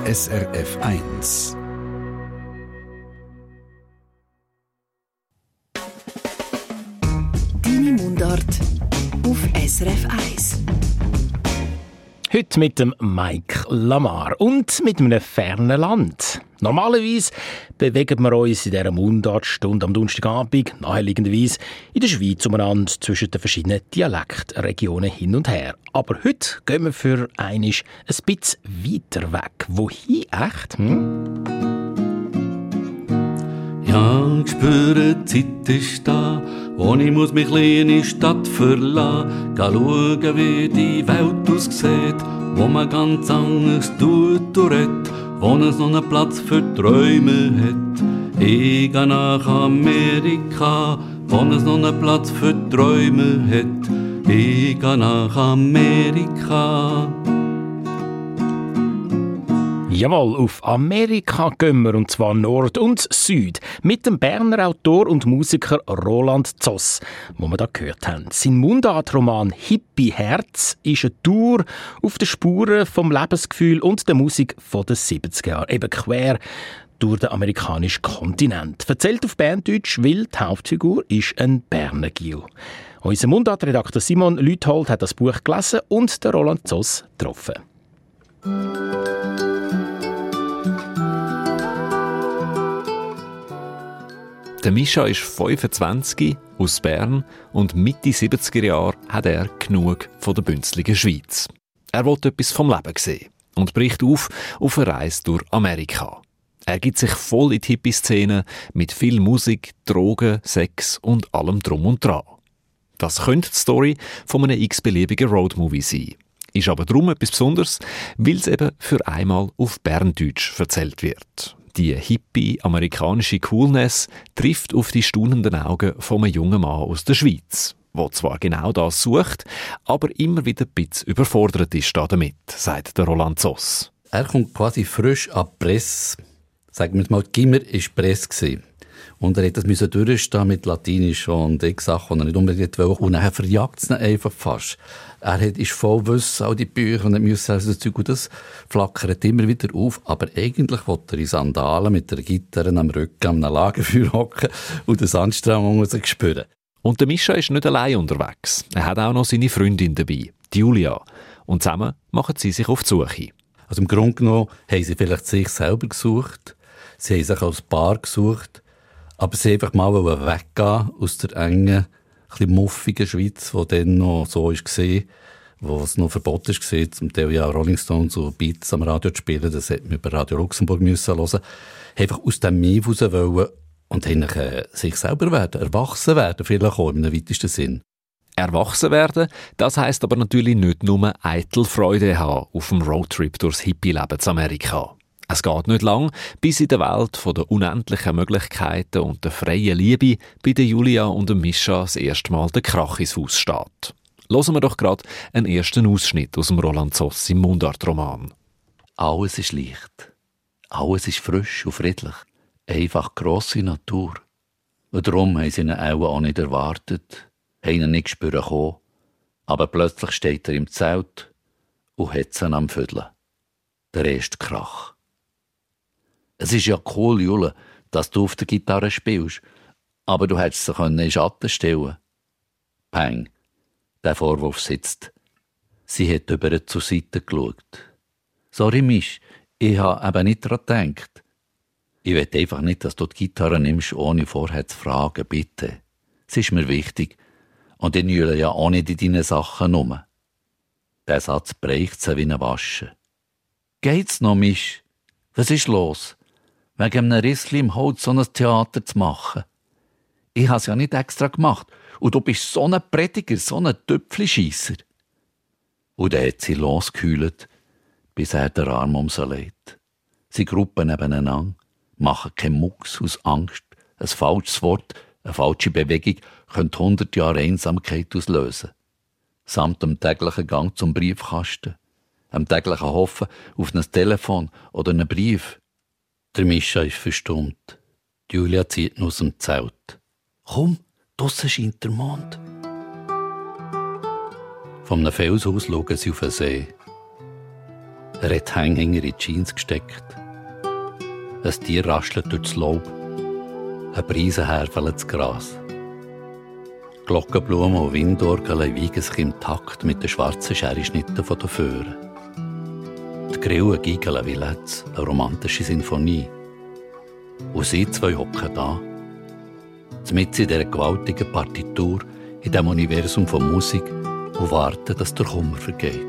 SRF 1. Deine Mundart auf SRF 1. Heute mit dem Mike Lamar und mit einem fernen Land. Normalerweise bewegen wir uns in dieser Mundartstunde am Donnerstagabend naheliegenderweise in der Schweiz umeinander zwischen den verschiedenen Dialektregionen hin und her. Aber heute gehen wir für einmal ein bisschen weiter weg. Wohin echt? Ja, ich spüre, die Zeit ist da, wo ich muss mich kleine Stadt verlassen, geh schauen, wie die Welt aussieht, wo man ganz anders tut und redet, wo es noch einen Platz für Träume hat. Ich gehe nach Amerika, wo es noch einen Platz für Träume hat. Ich gehe nach Amerika. Jawohl, auf Amerika gehen wir, und zwar Nord und Süd, mit dem Berner Autor und Musiker Roland Zoss, wo wir da gehört haben. Sein Mundartroman «Hippie Herz» ist eine Tour auf den Spuren vom Lebensgefühl und der Musik von den 70er Jahren, eben quer durch den amerikanischen Kontinent. Erzählt auf Berndeutsch, weil die Hauptfigur ist ein Berner Gil. Unser Mundartredakteur Simon Lüthold hat das Buch gelesen und den Roland Zoss getroffen. Der Mischa ist 25, aus Bern, und Mitte 70er Jahre hat er genug von der bünzligen Schweiz. Er will etwas vom Leben sehen und bricht auf eine Reise durch Amerika. Er gibt sich voll in die Hippie-Szene mit viel Musik, Drogen, Sex und allem Drum und Dran. Das könnte die Story von einem x-beliebigen Roadmovie sein. Ist aber darum etwas Besonderes, weil es eben für einmal auf Berndeutsch erzählt wird. Die hippie-amerikanische Coolness trifft auf die staunenden Augen von einem jungen Mann aus der Schweiz, der zwar genau das sucht, aber immer wieder ein bisschen überfordert ist damit, sagt der Roland Zoss. Er kommt quasi frisch an die Presse. Sagen wir mal, Gimmer war Presse gewesen. Und er musste das durchstehen mit Latinisch und Sachen, die er nicht unbedingt wollte. Und er verjagt es ihn einfach fast. Er ist voll Wissen, all die Bücher, und er musste das Zeug, und das flackert immer wieder auf. Aber eigentlich will er in Sandalen mit der Gitarre am Rücken an einem Lagerfeuer hocken und den Sandstrang muss er spüren. Und der Mischa ist nicht allein unterwegs. Er hat auch noch seine Freundin dabei, die Julia. Und zusammen machen sie sich auf die Suche. Also im Grunde genommen haben sie vielleicht sich selber gesucht. Sie haben sich als Paar gesucht. Aber sie einfach mal weggehen aus der engen, etwas muffigen Schweiz, die dann noch so war, wo es noch verboten war, zum Teil ja Rolling Stones und Beats am Radio zu spielen. Das hätte man über Radio Luxemburg hören müssen. Einfach aus dem Mief raus wollen und sich selber werden, erwachsen werden, vielleicht auch im weitesten Sinn. Erwachsen werden, das heisst aber natürlich nicht nur eitel Freude haben auf dem Roadtrip durchs Hippie-Leben zu Amerika. Es geht nicht lang, bis in der Welt von der unendlichen Möglichkeiten und der freien Liebe bei der Julia und dem Mischa das erste Mal der Krach ins Haus steht. Hören wir doch gerade einen ersten Ausschnitt aus dem Roland Zoss im Mundartroman. Alles ist leicht. Alles ist frisch und friedlich. Einfach grosse Natur. Und darum haben sie ihn auch nicht erwartet, haben ihn nicht spüren kommen. Aber plötzlich steht er im Zelt und hat ihn am Vödeln. Der erste Krach. Es ist ja cool, Jule, dass du auf der Gitarre spielst, aber du hättest sie in den Schatten stellen. Peng. Der Vorwurf sitzt. Sie hat über ihn zur Seite geschaut. Sorry, Misch, ich habe eben nicht daran gedacht. Ich will einfach nicht, dass du die Gitarre nimmst, ohne vorher zu fragen, bitte. Es ist mir wichtig. Und ich nühle ja auch nicht in deinen Sachen rum. Der Satz bricht sie wie ein Waschen. Geht's noch, Misch? Was ist los? Wegen einem Rissli im Holz so ein Theater zu machen. Ich habe es ja nicht extra gemacht. Und du bist so ein Prediger, so ein Töpflischeisser. Und dann hat sie losgehüllt, bis er den Arm um sie legt. Sie gruppen nebeneinander, machen keinen Mucks aus Angst. Ein falsches Wort, eine falsche Bewegung könnte 100 Jahre Einsamkeit auslösen. Samt dem täglichen Gang zum Briefkasten, dem täglichen Hoffen auf ein Telefon oder einen Brief. Der Mischa ist verstummt. Julia zieht ihn aus dem Zelt. Komm, draussen scheint der Mond. Von einem Fels aus schauen sie auf den See. Er hat die Hänge hinter in die Jeans gesteckt. Ein Tier raschelt durch das Laub. Ein Preisenherr fällt ins Gras. Glockenblumen und Windorgeln wiegen sich im Takt mit den schwarzen Scherenschnitten der Föhren. Die Grillen geigeln wie Letz, eine romantische Sinfonie. Und sie zwei hocken da, mitten in dieser gewaltigen Partitur, in diesem Universum von Musik, und warten, dass der Kummer vergeht.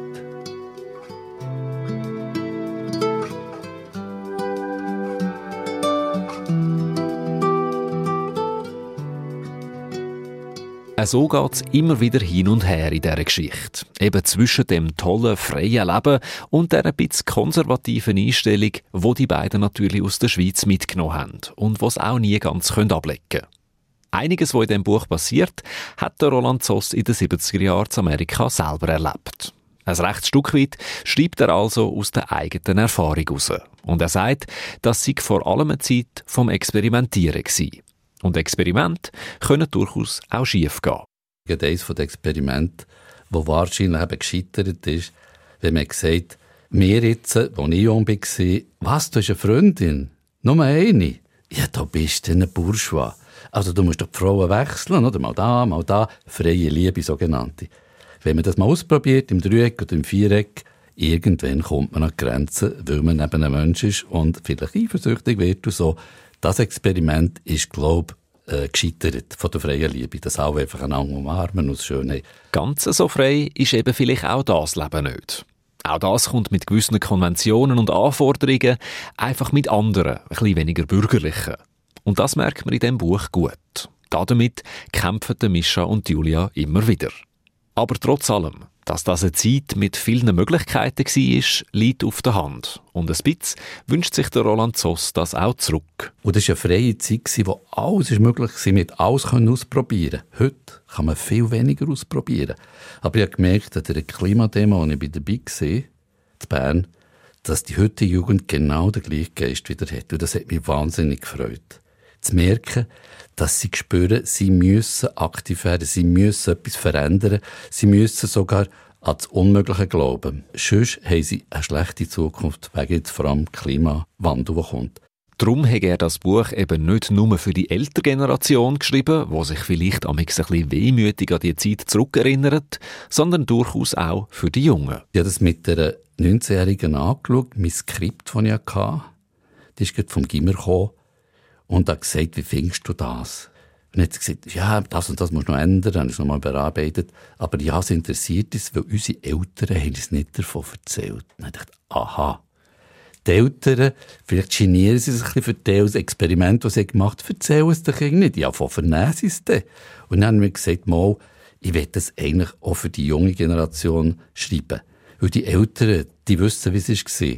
So geht es immer wieder hin und her in dieser Geschichte. Eben zwischen dem tollen, freien Leben und der ein bisschen konservativen Einstellung, die die beiden natürlich aus der Schweiz mitgenommen haben und was auch nie ganz ablegen können. Einiges, was in diesem Buch passiert, hat der Roland Zoss in den 70er Jahren in Amerika selber erlebt. Ein rechtes Stück weit schreibt er also aus der eigenen Erfahrung heraus. Und er sagt, dass sie vor allem eine Zeit vom Experimentieren war. Und Experimente können durchaus auch schief gehen. Eines der Experimente, das wahrscheinlich eben gescheitert ist, wenn man sagt, mir jetzt, als ich jung war, was, du hast eine Freundin? Nur eine? Ja, da bist du ein Bourgeois. Also du musst doch die Frauen wechseln, oder? Mal da, freie Liebe, sogenannte. Wenn man das mal ausprobiert, im Dreieck oder im Viereck, irgendwann kommt man an die Grenzen, weil man eben ein Mensch ist und vielleicht eifersüchtig wird und so. Das Experiment ist, glaube ich, gescheitert von der freien Liebe. Das auch einfach einander umarmen aus Schönheit. Ganz so frei ist eben vielleicht auch das Leben nicht. Auch das kommt mit gewissen Konventionen und Anforderungen, einfach mit anderen, ein bisschen weniger bürgerlichen. Und das merkt man in diesem Buch gut. Damit kämpfen Mischa und Julia immer wieder. Aber trotz allem, dass das eine Zeit mit vielen Möglichkeiten war, liegt auf der Hand. Und ein bisschen wünscht sich der Roland Zoss das auch zurück. Und das war eine freie Zeit, wo alles möglich war, mit alles ausprobieren. Heute kann man viel weniger ausprobieren. Aber ich habe gemerkt, an der Klimademo, als ich dabei war, in Bern, dass die heutige Jugend genau den gleichen Geist wieder hat. Und das hat mich wahnsinnig gefreut. Zu merken, dass sie spüren, sie müssen aktiv werden, sie müssen etwas verändern, sie müssen sogar an das Unmögliche glauben. Sonst haben sie eine schlechte Zukunft, wegen jetzt vor allem Klimawandel, der kommt. Darum hat er das Buch eben nicht nur für die ältere Generation geschrieben, die sich vielleicht ein bisschen wehmütig an die Zeit zurückerinnert, sondern durchaus auch für die Jungen. Ich habe das mit einer 19-Jährigen angeschaut, mein Skript, das ich hatte. Die ist gerade vom Gimmer gekommen. Und hat gesagt, wie findest du das? Und dann hat sie gesagt, ja, das und das musst du noch ändern, habe ich es nochmal bearbeitet. Aber ja, es interessiert uns, weil unsere Eltern haben uns nicht davon erzählt. Und dann dachte ich, aha. Die Eltern, vielleicht genieren sie sich ein bisschen für das Experiment, das sie gemacht haben, erzählen es den Kindern nicht. Ja, von vernehmen sie es dann. Und dann haben wir gesagt, mal, ich will das eigentlich auch für die junge Generation schreiben. Weil die Eltern, die wissen, wie es war.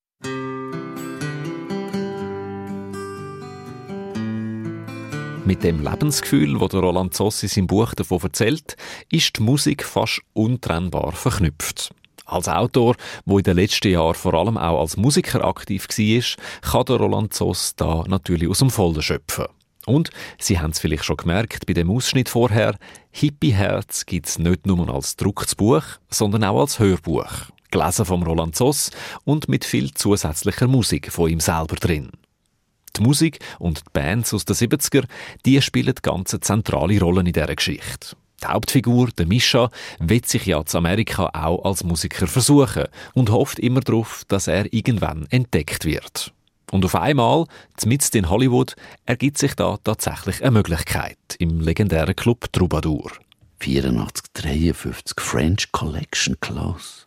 Mit dem Lebensgefühl, das Roland Zoss in seinem Buch davon erzählt, ist die Musik fast untrennbar verknüpft. Als Autor, der in den letzten Jahren vor allem auch als Musiker aktiv war, kann der Roland Zoss da natürlich aus dem Vollen schöpfen. Und, Sie haben es vielleicht schon gemerkt bei dem Ausschnitt vorher, Hippie-Herz gibt es nicht nur als gedrucktes Buch, sondern auch als Hörbuch. Gelesen vom Roland Zoss und mit viel zusätzlicher Musik von ihm selber drin. Die Musik und die Bands aus den 70er, die spielen ganz zentrale Rollen in dieser Geschichte. Die Hauptfigur, der Mischa, will sich ja in Amerika auch als Musiker versuchen und hofft immer darauf, dass er irgendwann entdeckt wird. Und auf einmal, mitten in Hollywood, ergibt sich da tatsächlich eine Möglichkeit im legendären Club Troubadour. 8453 French Collection Clothes,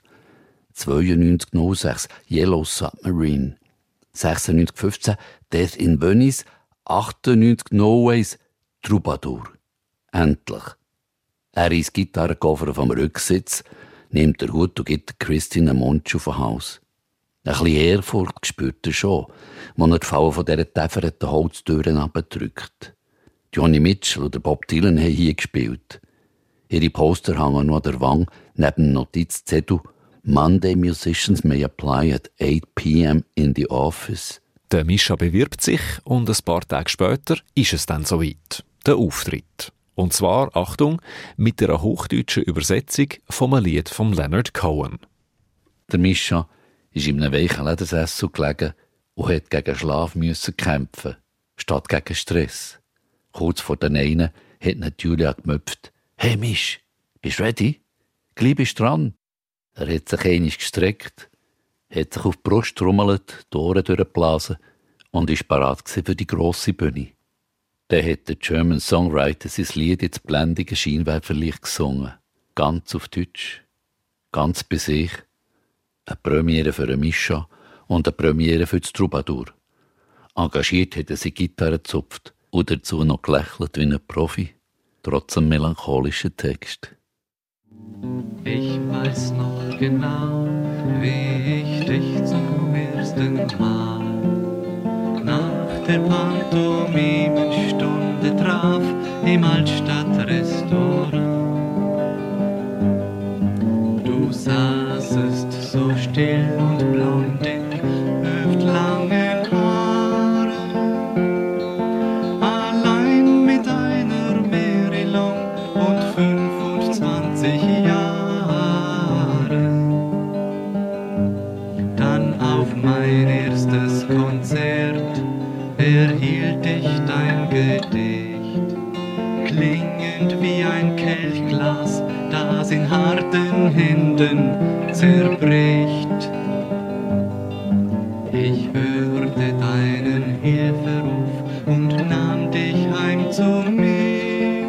9206 Yellow Submarine, 9615 Death in Venice, 98 No Ways Troubadour. Endlich. Er ist Gitarrenkoffer vom Rücksitz, nimmt den Hut und gibt Christine einen Monsch auf den Hals. Ein bisschen Ehrfurcht spürt er schon, als er die Fallen von dieser täferten Holztüren abdrückt. Johnny Mitchell oder Bob Dylan haben hier gespielt. Ihre Poster hängen noch an der Wand neben dem Notizzettel «Monday musicians may apply at 8 p.m. in the office». Der Mischa bewirbt sich und ein paar Tage später ist es dann soweit. Der Auftritt. Und zwar, Achtung, mit einer hochdeutschen Übersetzung vom Lied von Leonard Cohen. Der Mischa ist in einem weichen Ledersessel gelegen und hat gegen Schlaf müssen kämpfen, statt gegen Stress. Kurz vor den einen hat ihn Julia gemöpft. «Hey Misch, bist du ready? Gleich bist du dran.» Er hat sich einmal gestreckt, hat sich auf die Brust getrommelt, die Ohren durchgeblasen und war bereit für die grosse Bühne. Dann hat der German Songwriter sein Lied ins blendige Scheinwerferlicht gesungen. Ganz auf Deutsch, ganz bei sich. Eine Premiere für eine Mischa und eine Premiere für das Troubadour. Engagiert hat er seine Gitarre gezupft und dazu noch gelächelt wie ein Profi, trotz einem melancholischen Text. Ich weiß noch genau, wie ich dich zum ersten Mal nach der Pantomimenstunde traf im Altstadtrestaurant. Du saßest so still und blond in hüftlangen Haaren, allein mit einer Merilong und 25 Jahren. Dann auf mein erstes Konzert erhielt ich dein Gedicht, klingend wie ein Kelchglas, das in harten Händen zerbricht. Ich hörte deinen Hilferuf und nahm dich heim zu mir.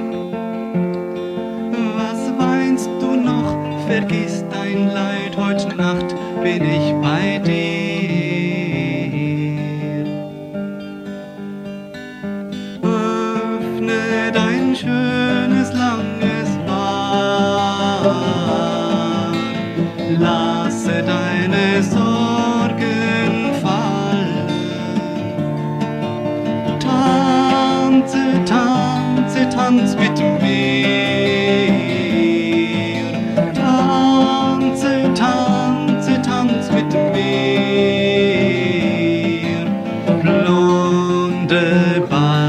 Was weinst du noch? Vergiss dein Leid, heute Nacht bin ich bei dir. Öffne dein schönes, langes Haar, lasse deine Sorgen fallen. Tanze, tanze, tanz mit mir. Tanze, tanze, tanz mit mir. Blonde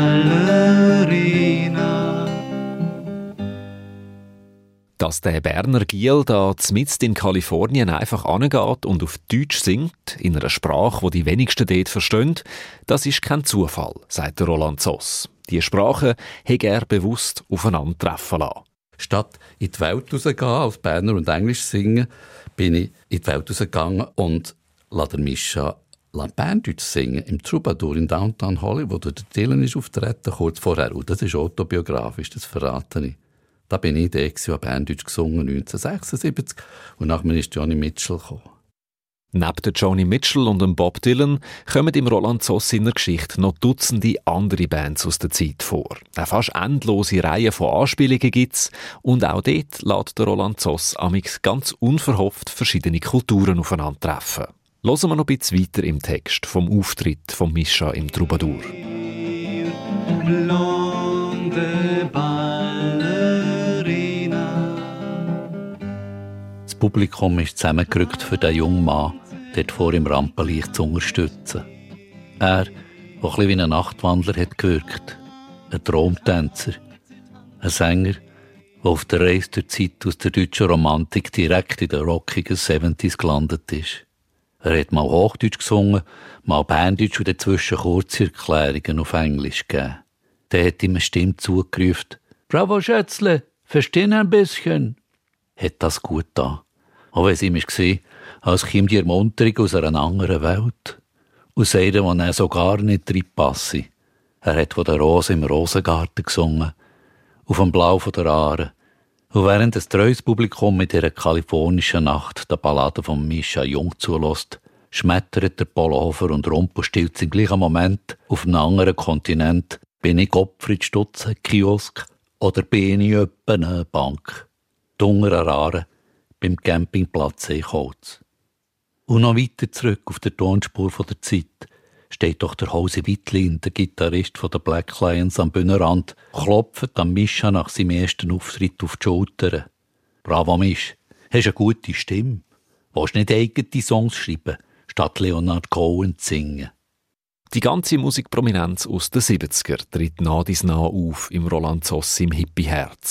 Ballerina. Dass der Berner Giel da mitten in Kalifornien einfach angeht und auf Deutsch singt, in einer Sprache, die die wenigsten dort verstehen, das ist kein Zufall, sagt der Roland Zoss. Die Sprachen hat er bewusst aufeinandertreffen lassen. Statt in die Welt rauszugehen, als Berner und Englisch singen, bin ich in die Welt rausgegangen und lasse Mischa Berndeutsch singen im Troubadour in Downtown Hollywood, wo der Dylan ist auftreten kurz vorher. Und das ist autobiografisch, das verrate ich. Da bin ich der, der Berndeutsch gesungen 1976 und nach mir ist Johnny Mitchell gekommen. Neben Johnny Mitchell und dem Bob Dylan kommen im Roland Zoss seiner Geschichte noch Dutzende andere Bands aus der Zeit vor. Eine fast endlose Reihe von Anspielungen gibt's und auch dort lässt der Roland Zoss amix ganz unverhofft verschiedene Kulturen aufeinandertreffen. Hören wir noch ein bisschen weiter im Text vom Auftritt von Mischa im Troubadour. Blonde Ballerina. Das Publikum ist zusammengerückt für den jungen Mann, dort vor im Rampenlicht zu unterstützen. Er, der ein bisschen wie ein Nachtwandler hat gewirkt, ein Traumtänzer, ein Sänger, der auf der Reise der Zeit aus der deutschen Romantik direkt in den rockigen 70s gelandet ist. Er hat mal Hochdeutsch gesungen, mal Berndeutsch und dazwischen kurze Erklärungen auf Englisch gegeben. Der hat ihm eine Stimme zugerufen: «Bravo, Schätzle, verstehen ein bisschen?» Hat das gut getan. Auch wenn es ihm war, als käme die Ermunterung aus einer anderen Welt. Aus einer, wo er so gar nicht reinpasse. Er hat von der Rose im Rosengarten gesungen, auf dem Blau von der Aare. Und während das treues Publikum mit dieser kalifornischen Nacht der Ballade von Mischa Jung zulässt, schmettert der Polohofer und Rumpelstilz im gleichen Moment auf einem anderen Kontinent. Bin ich Gottfried Stutze, Kiosk, oder bin ich etwa eine Bank? Dunger Aare, beim Campingplatz Eichholz. Und noch weiter zurück auf der Tonspur der Zeit steht doch der Hose Wittlin, der Gitarrist von den Black Lions, am Bühnenrand, klopft am Mischa nach seinem ersten Auftritt auf die Schultern. «Bravo, Misch, hast eine gute Stimme. Willst nicht eigene Songs schreiben, statt Leonard Cohen zu singen?» Die ganze Musikprominenz aus den 70er tritt nah dies nah auf im Roland Zoss im Hippie-Herz.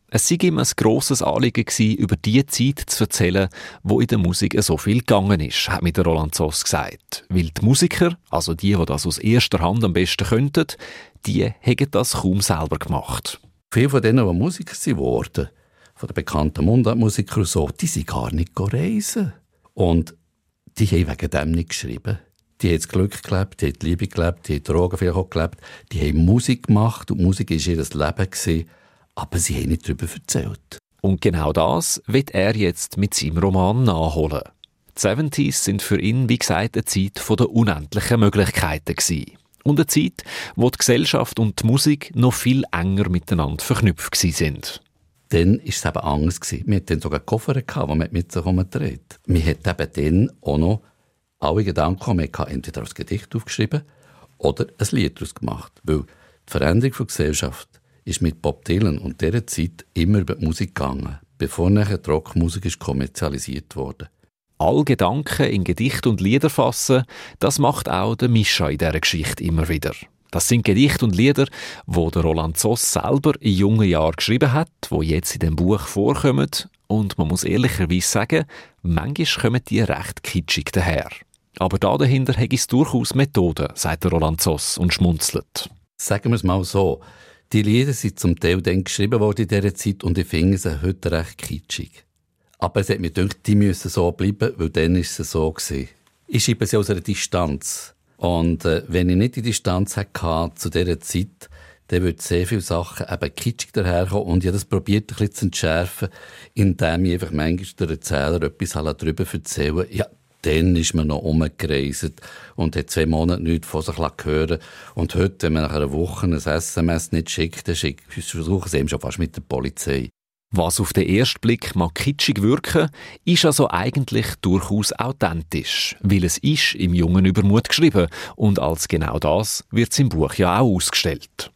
Es sei ihm ein grosses Anliegen gewesen, über die Zeit zu erzählen, wo in der Musik so viel gegangen ist, hat mir der Roland Zoss gesagt. Weil die Musiker, also die das aus erster Hand am besten könnten, die hätten das kaum selber gemacht. Viele von denen, die Musiker geworden, von den bekannten Mundartmusikern und so, die sind gar nicht reisen. Und die haben wegen dem nicht geschrieben. Die haben das Glück gelebt, die haben die Liebe gelebt, die haben Drogen vielleicht auch gelebt. Die haben Musik gemacht und Musik war ihr Leben gewesen, aber sie haben nicht darüber erzählt. Und genau das wird er jetzt mit seinem Roman nachholen. Die 70s sind für ihn, wie gesagt, eine Zeit der unendlichen Möglichkeiten gewesen. Und eine Zeit, wo die Gesellschaft und die Musik noch viel enger miteinander verknüpft sind. Dann war es eben anders. Wir hatten dann sogar Koffer, die man mit sich herumdreht. Wir hatten eben dann auch noch alle Gedanken, wir hatten entweder ein Gedicht aufgeschrieben oder ein Lied daraus gemacht. Weil die Veränderung der Gesellschaft ist mit Bob Dylan und dieser Zeit immer über die Musik gegangen, bevor nachher die Rockmusik kommerzialisiert wurde. All Gedanken in Gedicht und Lieder fassen, das macht auch der Mischa in dieser Geschichte immer wieder. Das sind Gedichte und Lieder, die der Roland Zoss selber in jungen Jahren geschrieben hat, die jetzt in dem Buch vorkommen. Und man muss ehrlicherweise sagen, manchmal kommen die recht kitschig daher. Aber da dahinter hat es durchaus Methoden, sagt der Roland Zoss und schmunzelt. Sagen wir es mal so, die Lieder sind zum Teil dann geschrieben worden in dieser Zeit und ich finde sie heute recht kitschig. Aber es hat mir gedacht, die müssen so bleiben, weil dann war es so gewesen. Ich schreibe sie aus einer Distanz. Und wenn ich nicht die Distanz hatte zu dieser Zeit, dann würden sehr viele Sachen eben kitschig daherkommen. Und ich habe das probiert, ein bisschen zu entschärfen, indem ich einfach manchmal der Erzähler etwas darüber erzählen. Ja, dann ist man noch rumgereist und hat 2 Monate nichts von sich hören. Und heute, wenn man nach einer Woche ein SMS nicht schickt, dann versuchen sie eben schon fast mit der Polizei. Was auf den ersten Blick mag kitschig wirken, ist also eigentlich durchaus authentisch, weil es ist im jungen Übermut geschrieben und als genau das wird es im Buch ja auch ausgestellt.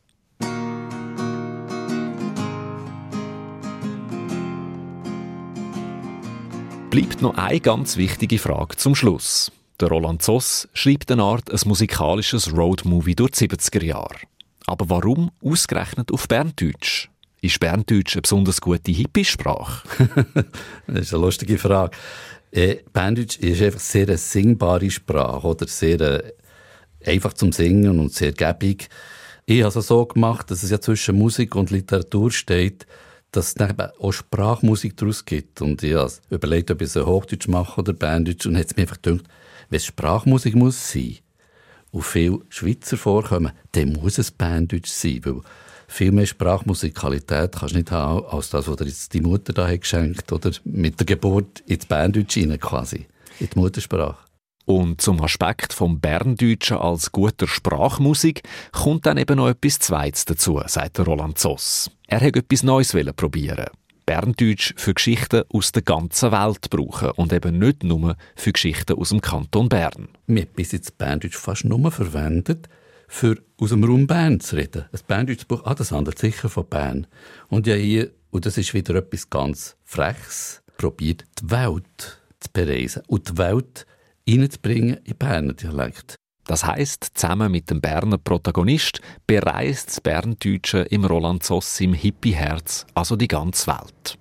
Bleibt noch eine ganz wichtige Frage zum Schluss. Der Roland Zoss schreibt eine Art ein musikalisches Roadmovie durch die 70er Jahre. Aber warum ausgerechnet auf Berndeutsch? Ist Berndeutsch eine besonders gute Hippie-Sprache? Das ist eine lustige Frage. Berndeutsch ist einfach sehr eine singbare Sprache oder sehr einfach zum Singen und sehr gäbig. Ich habe es so gemacht, dass es ja zwischen Musik und Literatur steht, dass es dann auch Sprachmusik daraus gibt. Und ich habe überlegt, ob ich es Hochdeutsch mache oder Berndeutsch und habe mir einfach gedacht, wenn es Sprachmusik muss sein und viele Schweizer vorkommen, dann muss es Berndeutsch sein, weil viel mehr Sprachmusikalität kannst du nicht haben, als das, was dir jetzt die Mutter da hat geschenkt oder mit der Geburt ins Berndeutsch hinein quasi, in die Muttersprache. Und zum Aspekt vom Berndeutschen als guter Sprachmusik kommt dann eben noch etwas Zweites dazu, sagt der Roland Zoss. Er wollte etwas Neues probieren. Berndeutsch für Geschichten aus der ganzen Welt brauchen und eben nicht nur für Geschichten aus dem Kanton Bern. Wir haben bis jetzt Berndeutsch fast nur verwendet, für aus dem Raum Bern zu reden. Ein Berndeutsches Buch, das handelt sicher von Bern. Und ja hier, und das ist wieder etwas ganz Freches, probiert die Welt zu bereisen und die Welt reinzubringen in Berner Dialekt. Das heisst, zusammen mit dem Berner Protagonist bereist das Berndeutsche im Roland Zoss im Hippie-Herz, also die ganze Welt.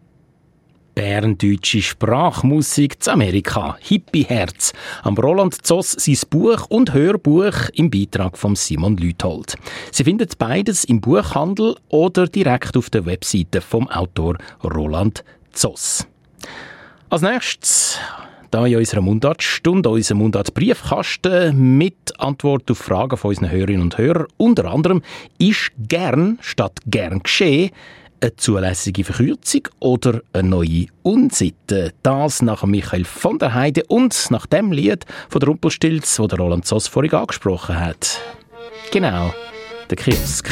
Berndeutsche Sprachmusik zu Amerika, Hippie-Herz. Am Roland Zoss sein Buch und Hörbuch im Beitrag von Simon Lüthold. Sie findet beides im Buchhandel oder direkt auf der Webseite vom Autor Roland Zoss. Als nächstes da in unserer Mundartstunde, unserem Mundartbriefkasten mit Antwort auf Fragen von unseren Hörerinnen und Hörern. Unter anderem, ist gern statt gern geschehen eine zulässige Verkürzung oder eine neue Unsitte? Das nach Michael von der Heide und nach dem Lied von der Rumpelstilz, das der Roland Zoss vorhin angesprochen hat. Genau, der Kiosk.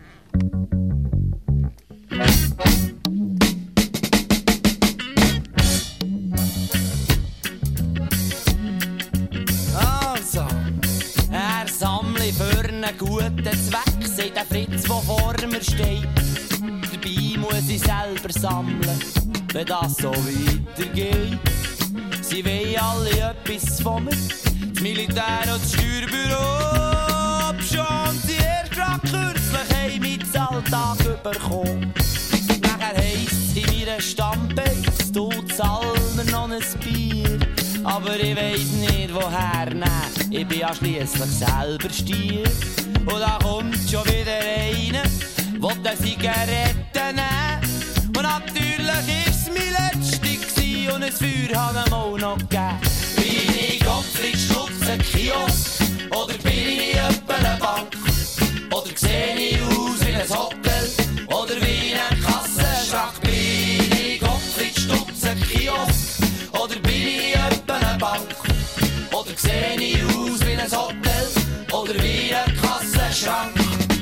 Also, er sammle für einen guten Zweck, sagt der Fritz, der vor mir steht. Dabei muss ich selber sammeln, wenn das so weitergeht. Sie wollen alle etwas von mir, das Militär und das Steuerbüro. Obschon sie erst grad kürzlich heim ins Alltag überkommen. Nachher ein Bier. Aber ich weiss nicht woher nehmen, ich bin ja schliesslich selber Stier. Und da kommt schon wieder einer, will eine Zigarette nehmen. Und natürlich ist es mein letzte gewesen und ein Feuer hat ihm auch noch gegeben. Bin ich Gottfried Stutz, ein Kiosk, oder bin ich etwa eine Bank? Oder seh ich aus wie ein Hotel, oder wie ein Kassenschrank? Bin ich Gottfried Stutz, ein Kiosk, oder bin ich etwa eine Bank? Oder seh ich aus wie ein Hotel, oder wie ein Kassenschrank?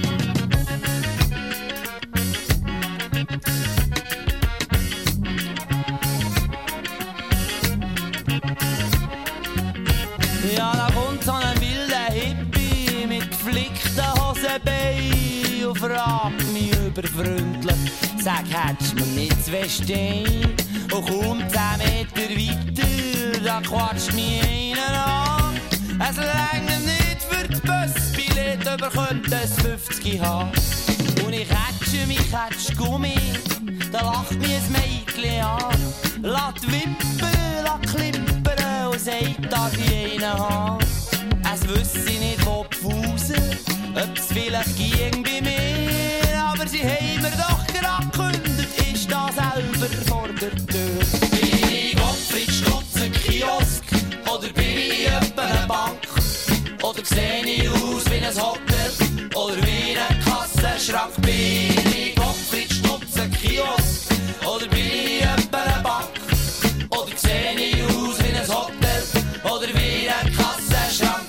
Ja, da kommt so ein wilder Hippie mit geflickten Hosenbeinen und fragt mich überfreundlich, sag, hättest mir nicht 2 Steine? Und kaum 10 Meter weiter, da quatscht mich einer an. Es reicht nicht für die Busbillett, aber könnte es 50 haben. Und ich hätsche mich, hätsch Gummi, da lacht mich ein Mädchen an. Lass wippern, lass klimpern und sagt, darf ich einen haben. Es wüsste nicht, wo Pfause, ob es vielleicht ging bei mir. Aber sie haben mir doch gerade gekündigt, ist da selber vor der Tür. Bin ich Gottfried Stutz, ein Kiosk, oder bin ich etwa eine Bank? Oder seh ich aus wie ein Hotel, oder wie ein Kassenschrank? Bin ich Gottfried Stutz, ein Kiosk, oder bin ich etwa eine Bank? Oder seh ich aus wie ein Hotel, oder wie ein Kassenschrank?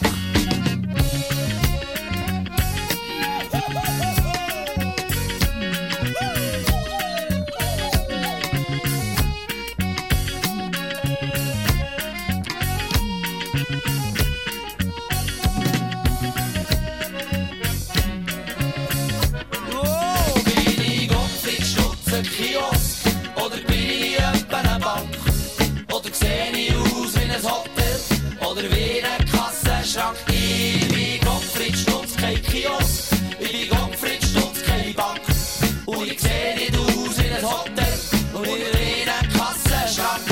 Kiosk, oder bin ich etwa eine Bank? Oder seh ich aus wie ein Hotel, oder wie ein Kassenschrank? Ich bin Gottfried Stutz, kein Kiosk, ich bin Gottfried Stutz, keine Bank. Und ich seh nicht aus wie ein Hotel, oder wie ein Kassenschrank.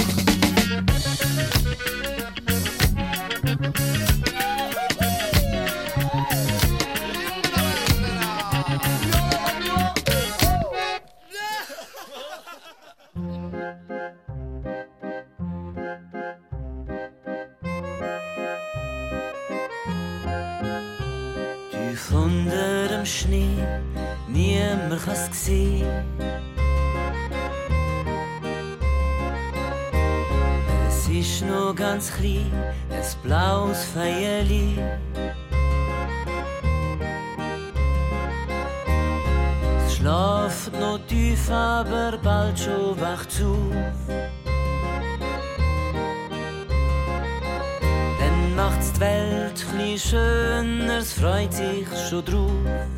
Unter dem Schnee, niemand kann's sehen. Es ist noch ganz klein, ein blaues Feierli. Es schlaft noch tief, aber bald schon wacht's auf. Macht's die Welt chli schöner, es freut sich schon drauf.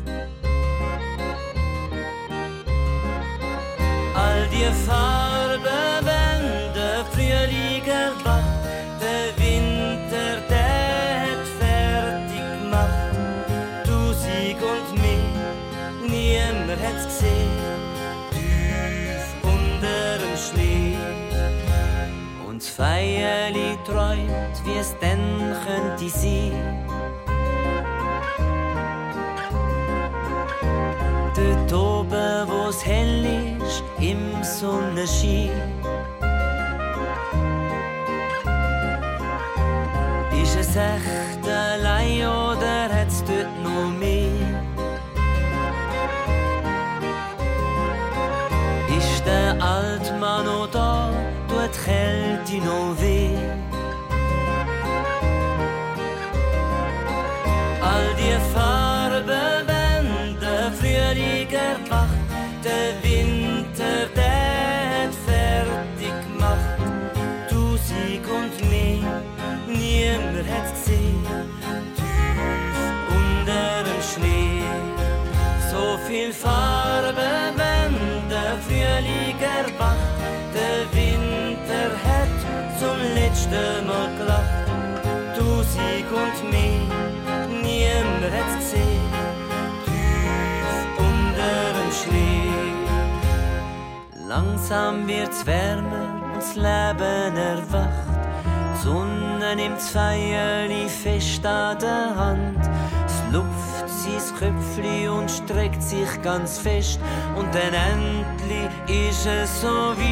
All die Farben, wenn der Frühling erwacht, der Winter, der hat fertig gemacht. Du, Sieg und mich, niemand hat's gesehen, tief unter dem Schnee. Und das Feierli träumt, wie es denn könnte sein. Dort oben, wo's hell ist, im Sonnenschein. Ist es echt allein oder hat's dort noch mehr? Ist der alte Mann noch da, tut die Kälte noch weh? All die Farben, wenn der Frühling erwacht, der Winter, der hat fertig gemacht. Du, Sieg und mich, niemand hat's gesehen, tief unter dem Schnee. So viel Farben, wenn der Frühling erwacht, der Winter hat zum letzten Mal gelacht. Du, Sieg und mich, niemand hat's gesehen, tief unter dem Schnee. Langsam wird's wärmer das Leben erwacht. Die Sonne nimmt das Feierli fest an der Hand. Es lupft sein Köpfli und streckt sich ganz fest. Und dann endlich ist es so weit.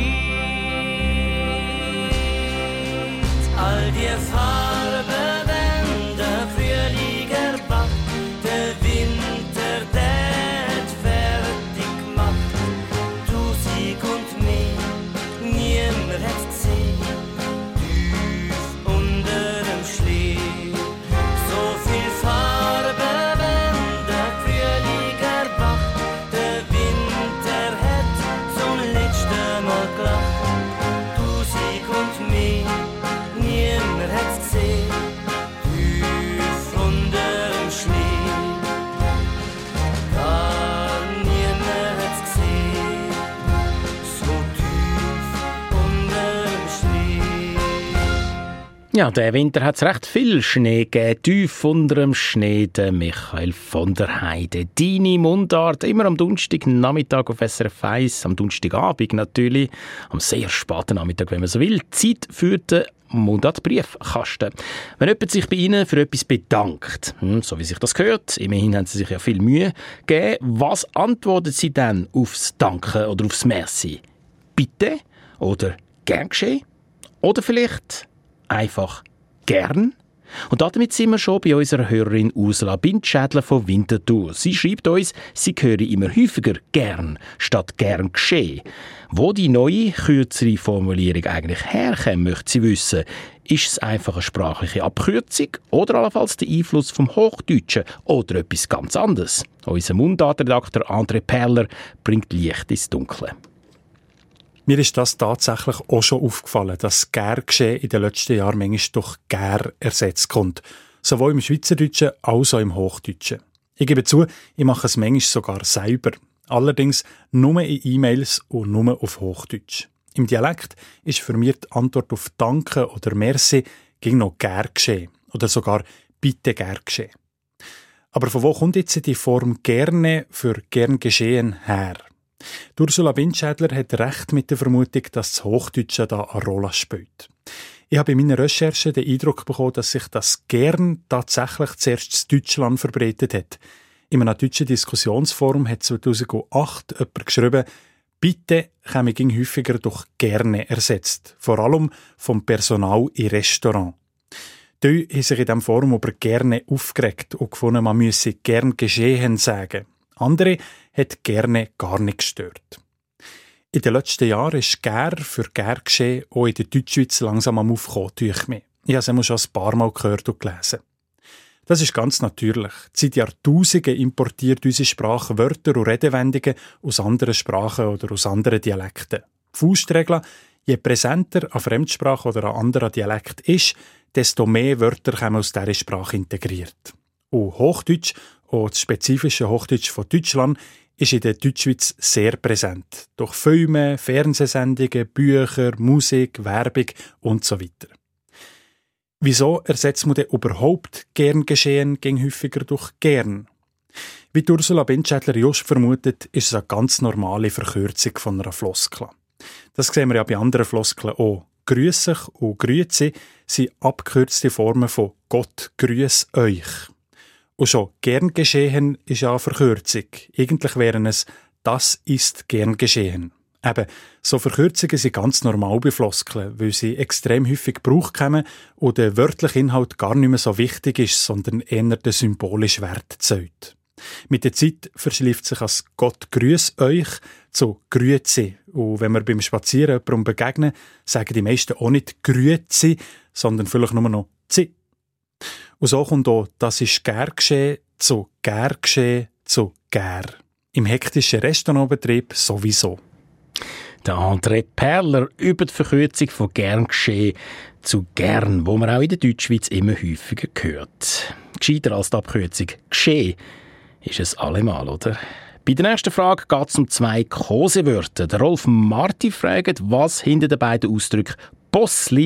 All die Farben, wenn der Frühling erwacht, der Winter, der hat fertig gemacht. Tausig und mehr, niemand hat's gesehen, tief unter dem Schnee. So viel Farbe, wenn der Frühling erwacht, der Winter hat zum letzten Mal gelacht. Tausig und mehr, niemand hat's gesehen, tief unter dem Schnee. Gar niemand hat's gesehen, so tief unter dem Schnee. Ja, der Winter hat es recht viel Schnee gegeben. Tief unter dem Schnee, der Michael von der Heide. Deine Mundart, immer am Donnerstagnachmittag auf SRF 1, am Donnerstagabend natürlich, am sehr späten Nachmittag, wenn man so will. Zeit für den Mundartbriefkasten. Wenn jemand sich bei Ihnen für etwas bedankt, so wie sich das gehört, immerhin haben Sie sich ja viel Mühe gegeben, was antworten Sie dann aufs Danke oder aufs Merci? Bitte oder gern geschehen? Oder vielleicht einfach gern? Und damit sind wir schon bei unserer Hörerin Ursula Bindschädler von Winterthur. Sie schreibt uns, sie höre immer häufiger gern statt gern geschehen. Wo die neue, kürzere Formulierung eigentlich herkommt, möchte sie wissen. Ist es einfach eine sprachliche Abkürzung oder allenfalls der Einfluss vom Hochdeutschen oder etwas ganz anderes? Unser Mundartredakteur André Perler bringt Licht ins Dunkle. Mir ist das tatsächlich auch schon aufgefallen, dass «gär geschehen» in den letzten Jahren manchmal durch «gär» ersetzt kommt. Sowohl im Schweizerdeutschen als auch im Hochdeutschen. Ich gebe zu, ich mache es manchmal sogar selber. Allerdings nur in E-Mails und nur auf Hochdeutsch. Im Dialekt ist für mich die Antwort auf «Danke» oder «Merci» ging noch «gär geschehen» oder sogar «bitte gär geschehen». Aber von wo kommt jetzt die Form «gerne» für «gern geschehen» her? Ursula Bindschädler hat recht mit der Vermutung, dass das Hochdeutsche da eine Rolle spielt. Ich habe in meiner Recherche den Eindruck bekommen, dass sich das «gern» tatsächlich zuerst in Deutschland verbreitet hat. In einem deutschen Diskussionsforum hat 2008 jemand geschrieben, «Bitte» käme ging häufiger durch «gerne» ersetzt, vor allem vom Personal in Restaurants. Die haben sich in diesem Forum über «gerne» aufgeregt und gefunden, man müsse «gern geschehen» sagen. Andere hat «gerne» gar nicht gestört. In den letzten Jahren ist «gär» für «gär geschehen» auch in der Deutschschweiz langsam am Aufkommen, tue ich mir. Ich habe es schon ein paar Mal gehört und gelesen. Das ist ganz natürlich. Seit Jahrtausenden importiert unsere Sprache Wörter und Redewendungen aus anderen Sprachen oder aus anderen Dialekten. Die Faustregel: je präsenter eine Fremdsprache oder ein anderer Dialekt ist, desto mehr Wörter kommen aus dieser Sprache integriert. Und Hochdeutsch, auch das spezifische Hochdeutsch von Deutschland, ist in der Deutschschweiz sehr präsent. Durch Filme, Fernsehsendungen, Bücher, Musik, Werbung und so weiter. Wieso ersetzt man denn überhaupt «gern geschehen» gegen häufiger durch «gern»? Wie Ursula Bindschädler just vermutet, ist es eine ganz normale Verkürzung von einer Floskel. Das sehen wir ja bei anderen Floskeln auch. «Grüß euch» und «Grüezi» sind abgekürzte Formen von «Gott grüß euch». Und schon «gern geschehen» ist ja eine Verkürzung. Eigentlich wären es «das ist gern geschehen». Eben, so Verkürzungen sind ganz normal bei Floskeln, weil sie extrem häufig Gebrauch kommen und der wörtliche Inhalt gar nicht mehr so wichtig ist, sondern eher der symbolische Wert zählt. Mit der Zeit verschleift sich als «Gott grüß euch» zu «Grüezi». Und wenn wir beim Spazieren jemandem begegnen, sagen die meisten auch nicht «Grüezi», sondern vielleicht nur noch «Zi». Und so kommt auch «das ist gär geschehen» zu «gär geschehen» zu «gär». Im hektischen Restaurantbetrieb sowieso. Der André Perler über die Verkürzung von «gern geschehen» zu «gern», wo man auch in der Deutschschweiz immer häufiger hört. Gescheiter als die Abkürzung «geschehen» ist es allemal, oder? Bei der nächsten Frage geht es um 2 Kosewörter. Der Rolf Marti fragt, was hinter den beiden Ausdrücken «Bossli»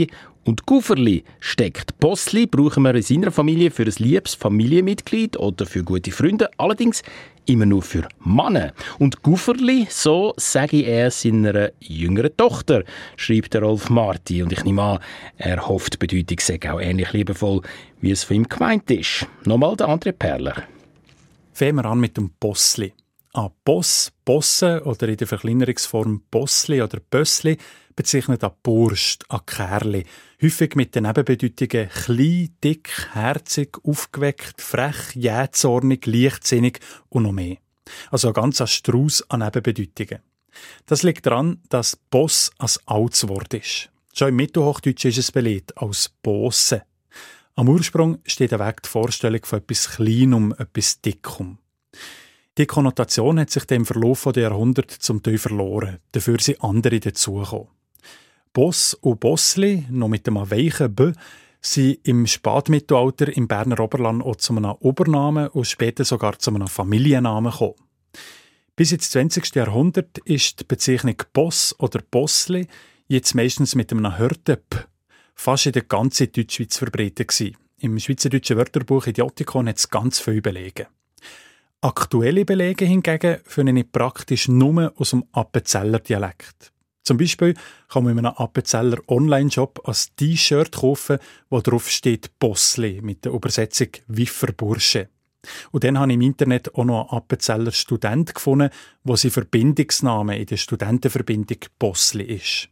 Und Gufferli steckt. Bossli brauchen wir in seiner Familie für ein liebes Familienmitglied oder für gute Freunde, allerdings immer nur für Männer. Und Gufferli, so sage er seiner jüngeren Tochter, schreibt der Rolf Marti. Und ich nehme an, er hofft, die Bedeutung sei auch ähnlich liebevoll, wie es von ihm gemeint ist. Nochmal der André Perler. Fangen wir an mit dem Bossli. An Boss, Bosse oder in der Verkleinerungsform Bossli oder Bössli bezeichnet an Burst, an Kerli. Häufig mit den Nebenbedeutungen klein, dick, herzig, aufgeweckt, frech, jähzornig, leichtsinnig und noch mehr. Also ein ganzer Strauß an Nebenbedeutungen. Das liegt daran, dass Boss ein altes Wort ist. Schon im Mittelhochdeutschen ist es belegt als Bosse. Am Ursprung steht ein Weg die Vorstellung von etwas Kleinem, etwas Dickem. Die Konnotation hat sich im Verlauf der Jahrhunderte zum Teil verloren. Dafür sind andere dazugekommen. Boss und Bossli, noch mit einem weichen B, sind im Spätmittelalter im Berner Oberland auch zu einem Obernamen und später sogar zu einem Familiennamen gekommen. Bis ins 20. Jahrhundert ist die Bezeichnung Boss oder Bossli jetzt meistens mit einem harten P fast in der ganzen Deutschschweiz verbreitet gewesen. Im Schweizerdeutschen Wörterbuch Idiotikon hat es ganz viele Belege. Aktuelle Belege hingegen finde ich praktisch nur aus dem Appenzeller Dialekt. Zum Beispiel kann man in einem Appenzeller Online-Shop ein T-Shirt kaufen, wo drauf steht Bossli mit der Übersetzung Wifferbursche. Und dann habe ich im Internet auch noch einen Appenzeller Student gefunden, wo sein Verbindungsname in der Studentenverbindung Bossli ist.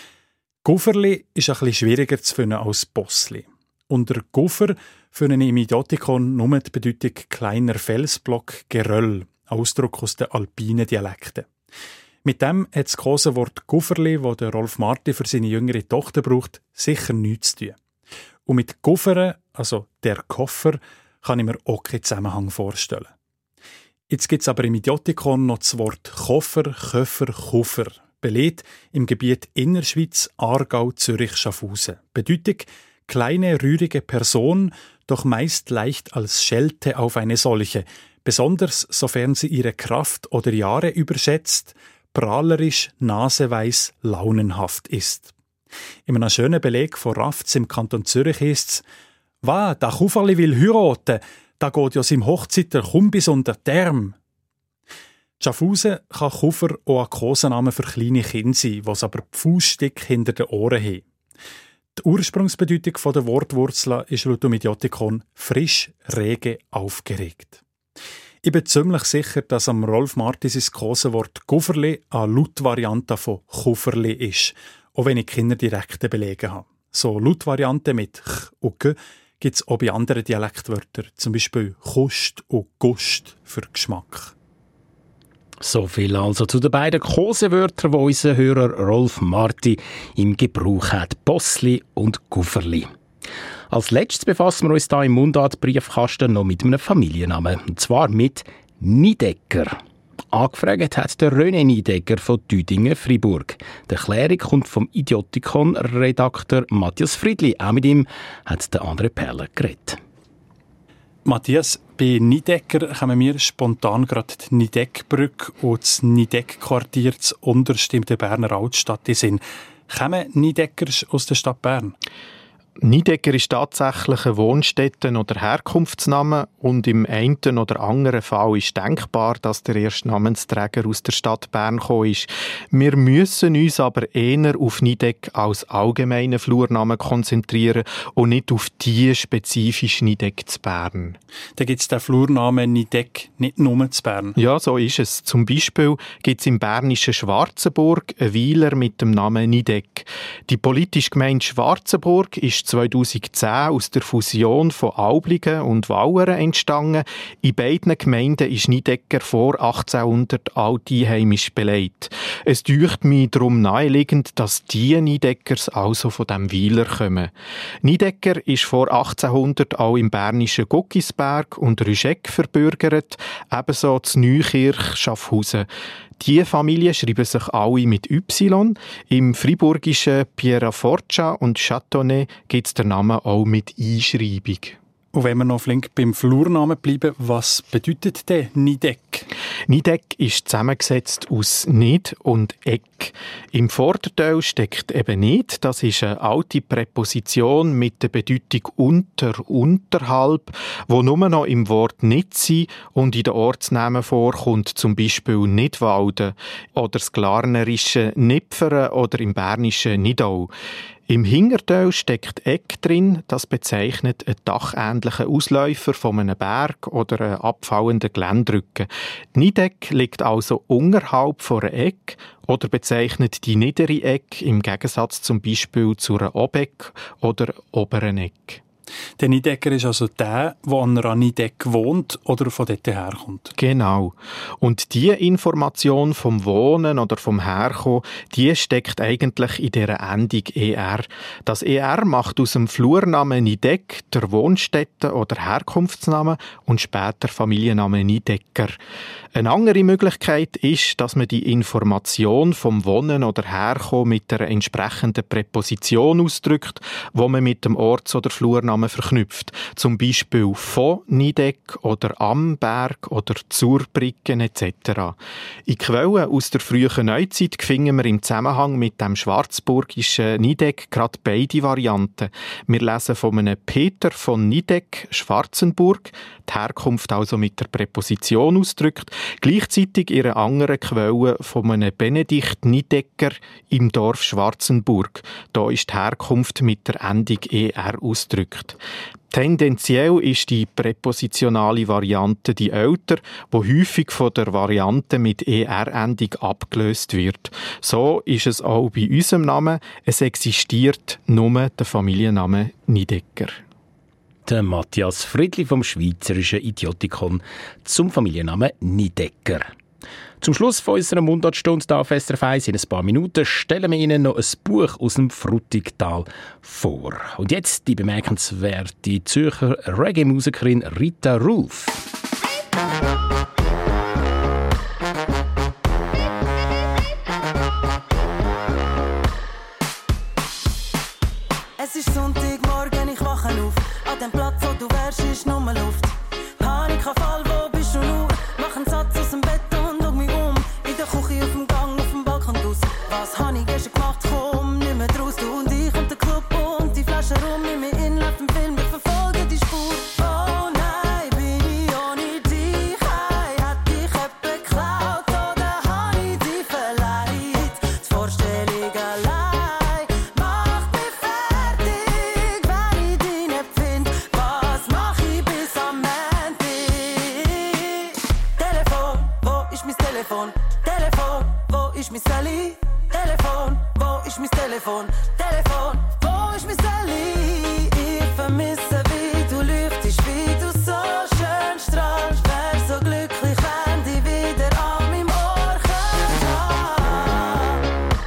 Gufferli ist ein bisschen schwieriger zu finden als Bossli. Unter Guffer finde ich im Idiotikon nur die Bedeutung kleiner Felsblock Geröll, Ausdruck aus den alpinen Dialekten. Mit dem hat das Kosenwort Gufferli, das der Rolf Marti für seine jüngere Tochter braucht, sicher nichts zu tun. Und mit Guffere, also der Koffer, kann ich mir auch keinen Zusammenhang vorstellen. Jetzt gibt es aber im Idiotikon noch das Wort Koffer, Köffer, Kuffer, belegt im Gebiet Innerschweiz, Aargau, Zürich, Schaffhausen. Bedeutung kleine, rührige Person, doch meist leicht als Schelte auf eine solche, besonders sofern sie ihre Kraft oder Jahre überschätzt, prahlerisch, naseweiß, launenhaft ist. In einem schönen Beleg von Rafts im Kanton Zürich heisst es: «Was, der Kufferli will heiraten, da geht ja seinem Hochzeiter kaum bis unter die Arme.» Schaffhausen kann Kuffer auch ein Kosename für kleine Kinder sein, die aber Pfußstick hinter den Ohren haben. Die Ursprungsbedeutung der Wortwurzel ist laut dem Idiotikon frisch, rege, aufgeregt. Ich bin ziemlich sicher, dass am Rolf Marti sein Kosenwort Gufferli eine Lautvariante von Kufferli ist, auch wenn ich keine direkten Belege habe. So Lautvarianten mit Ch und G gibt es auch bei anderen Dialektwörtern, zum Beispiel Kust und Gust für Geschmack. So viel also zu den beiden Kosewörtern, die unser Hörer Rolf Marti im Gebrauch hat: Bossli und Gufferli. Als letztes befassen wir uns hier im Mundart-Briefkasten noch mit einem Familiennamen, und zwar mit Niedecker. Angefragt hat der René Niedecker von Düdingen, Fribourg. Die Erklärung kommt vom Idiotikon-Redakteur Matthias Friedli. Auch mit ihm hat der André Perler geredet. Matthias, bei Niedecker kommen mir spontan gerade die Niedeckbrücke und das Niedeck-Quartier unterst in der Berner Altstadt in Sinn. Kommen Niedeckers aus der Stadt Bern? Niedecker ist tatsächlich ein Wohnstätten- oder Herkunftsname und im einen oder anderen Fall ist denkbar, dass der erste Namensträger aus der Stadt Bern gekommen ist. Wir müssen uns aber eher auf Niedeck als allgemeinen Flurnamen konzentrieren und nicht auf die spezifische Niedeck zu Bern. Da gibt es den Flurnamen Niedeck nicht nur zu Bern. Ja, so ist es. Zum Beispiel gibt es im bernischen Schwarzenburg einen Weiler mit dem Namen Niedeck. Die politische Gemeinde Schwarzenburg ist 2010 aus der Fusion von Aubligen und Waueren entstanden. In beiden Gemeinden ist Niedecker vor 1800 alteinheimisch belegt. Es dünkt mich darum naheliegend, dass die Niedeckers also von dem Weiler kommen. Niedecker ist vor 1800 auch im bernischen Guckisberg und Rüscheck verbürgert, ebenso zu Neukirch, Schaffhausen. Die Familien schreiben sich alle mit Y. Im friburgischen Pieraforca und Châteauneuf gibt es den Namen auch mit Einschreibung. Und wenn wir noch flink beim Flurnamen bleiben, was bedeutet denn Nidegg? Nidegg ist zusammengesetzt aus Nid und Eck. Im Vorderteil steckt eben Nid. Das ist eine alte Präposition mit der Bedeutung unter, unterhalb, wo nur noch im Wort Nidsi und in den Ortsnamen vorkommt, zum Beispiel Nidwalden oder das glarnerische Nipferen oder im bernischen Nidau. Im Hinterteil steckt Eck drin, das bezeichnet einen dachähnlichen Ausläufer von einem Berg oder einen abfallenden Geländrücken. Nidegg liegt also unterhalb von einer Eck oder bezeichnet die niedere Eck im Gegensatz zum Beispiel zu einer Obeck oder oberen Eck. Der Nidegger ist also der an Nidegg wohnt oder von dort herkommt. Genau. Und diese Information vom Wohnen oder vom Herkommen, die steckt eigentlich in dieser Endung ER. Das ER macht aus dem Flurnamen Nidegg der Wohnstätte- oder Herkunftsname und später Familienname Nidegger. Eine andere Möglichkeit ist, dass man die Information vom Wohnen oder Herkommen mit der entsprechenden Präposition ausdrückt, wo man mit dem Orts- oder Flurnamen verknüpft. Zum Beispiel von Nidegg oder am Berg oder zur Briggen etc. In Quellen aus der frühen Neuzeit finden wir im Zusammenhang mit dem schwarzburgischen Nidegg gerade beide Varianten. Wir lesen von einem Peter von Nidegg, Schwarzenburg, die Herkunft also mit der Präposition ausdrückt, gleichzeitig in einer anderen Quelle von einem Benedikt Nidegger im Dorf Schwarzenburg. Da ist die Herkunft mit der Endung ER ausgedrückt. Tendenziell ist die präpositionale Variante die älter, die häufig von der Variante mit ER-Endung abgelöst wird. So ist es auch bei unserem Namen. Es existiert nur der Familienname Nidegger. Der Matthias Friedli vom Schweizerischen Idiotikon zum Familiennamen Nidegger. Zum Schluss von unserer Mundartstunde hier auf SRF 1 in ein paar Minuten stellen wir Ihnen noch ein Buch aus dem Frutigtal vor. Und jetzt die bemerkenswerte Zürcher Reggae-Musikerin Rita Rulf. Es ist Sonntagmorgen, ich wache auf. An dem Platz, wo du wärst, ist nur Luft. Panikanfall, wo bist du nur? Mach einen Satz aus dem Bett und schau mich um. In der Küche, auf dem Gang, auf dem Balkon raus. Was hab ich gestern gemacht? Komm, nicht mehr draus. Du und ich und der Club und die Flasche rum. Nimm mich in, läuft im Film, wir verfolgen die Spur. Oh nein, bin ich ohne dich. Hey, hat dich jemand geklaut oder hab ich dich verleiht? Die Vorstellung allein macht mich fertig, wenn ich dich nicht find. Was mach ich bis am Ende? Telefon, wo ist mein Telefon? Telefon, wo ist mein Sally? Telefon, wo ist mein Telefon? Telefon, wo ist mein Sally? Ich vermisse, wie du leuchtest, wie du so schön strahlst. Wär so glücklich, wenn dich wieder an meinem Ohr könnte haben.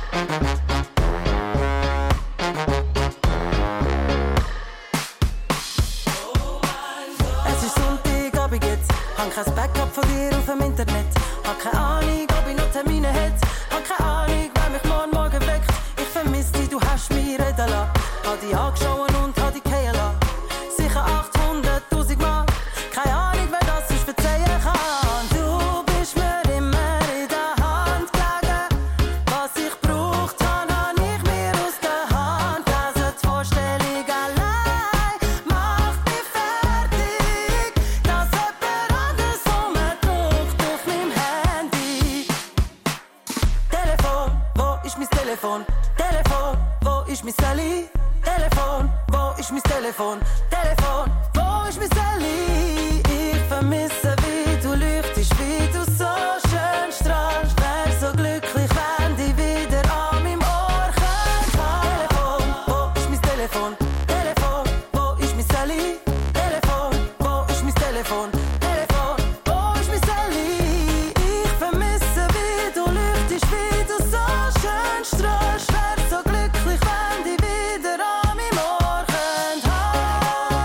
Es ist Sonntagabend jetzt, hab kein Backup von dir auf dem Internet. Hab keine Ahnung, ob ich noch Termine hätte. Hab keine Ahnung, wer mich morgen weckt. Ich vermisse dich, du hast mich reden lassen. Hab dich angeschaut und hab dich gehen lassen. Sicher 800'000 Mal. Keine Ahnung, wer das sonst verzeihen kann. Du bist mir immer in der Hand gelegen. Was ich braucht habe, hab ich mir aus der Hand gelesen. Die Vorstellung allein macht mich fertig. Dass jemand anders rumdruckt auf meinem Handy. Telefon, wo ist mein Telefon? Telefon, wo ist mein Sally? Telefon, wo ist mein Telefon? Telefon, wo ist mein Sally? Ich vermisse, wie du leuchtest, wie du so schön strahlst. Wär so glücklich, wenn dich wieder an meinem Ohr könnte haben. Telefon, wo ist mein Telefon? Telefon, wo ist mein Sally? Telefon, wo ist mein Telefon? Telefon, wo ist mein Sally? Ich vermisse, wie du leuchtest, wie du so schön strahlst. Wär so glücklich, wenn dich wieder an meinem Ohr könnte haben.